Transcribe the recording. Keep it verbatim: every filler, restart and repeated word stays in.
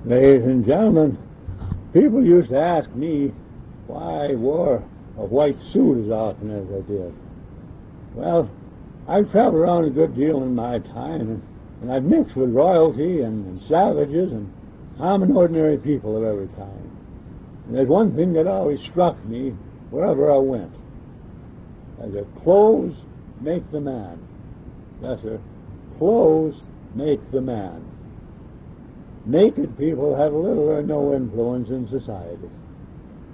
Ladies and gentlemen, people used to ask me why I wore a white suit as often as I did. Well, I've traveled around a good deal in my time, and, and I've mixed with royalty and, and savages and common ordinary people of every kind. And there's one thing that always struck me wherever I went. As a clothes make the man. Yes, sir. Clothes make the man. Naked people have little or no influence in society.